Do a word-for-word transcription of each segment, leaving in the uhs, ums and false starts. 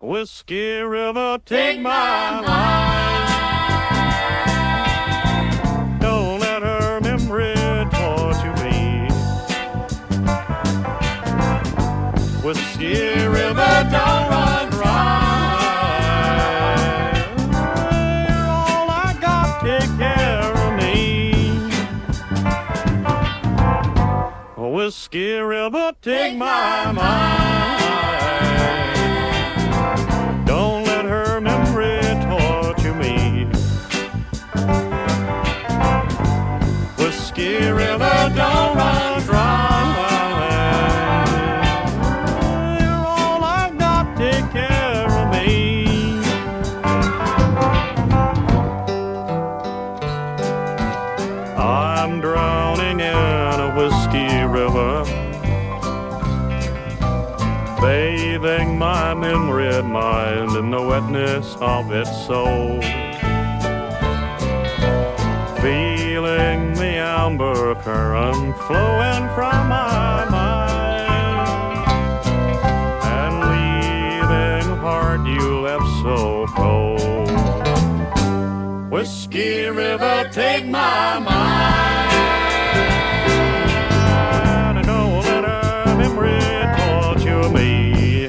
Whiskey River, take my mind. Don't let her memory torture me. Whiskey River, don't run dry. All I got, take care of me. Whiskey River, take my mind. Don't let her memory torture me. Whiskey River, don't run dry. You're all I've got, take care of me. I'm drowning in a whiskey river, bathing my memory and mind in the wetness of its soul, feeling the amber current flowing from my mind, and leaving a heart you left so cold. Whiskey River, take my mind. Don't let her memory torture me.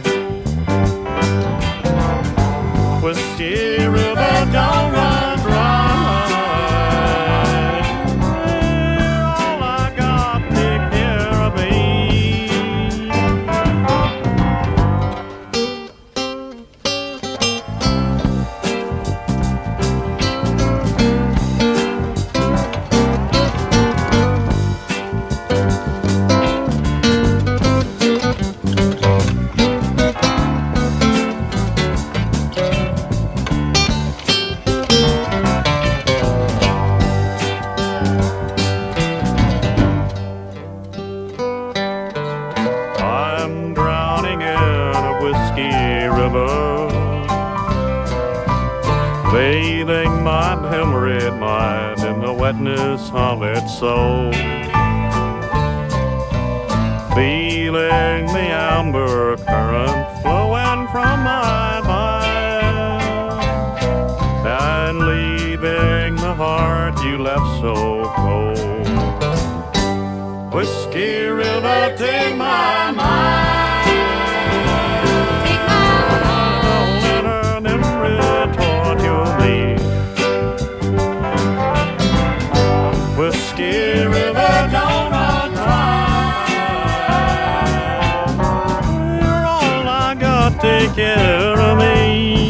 Whiskey River, don't run dry. All I got, take care of me. I'm drowning in a whiskey river, bathing my memory and mind in the wetness of its soul, feeling the amber current flowing from my mind, and leaving the heart you left so cold. Whiskey River, take my mind. Take my mind. Don't let her memory torture me. Whiskey River, don't run dry. You're all I got, take care of me.